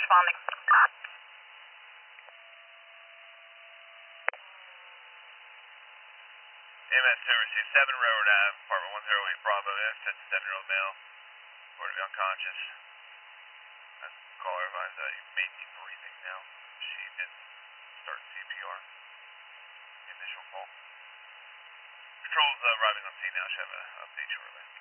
responding. EMS service 7 Railroad Ave, apartment 108 Bravo F, that's a 7-year-old male, reported to be unconscious. Caller advised that he may be breathing now. She did start CPR. The initial call. Patrol's arriving on scene now. Should have an update shortly.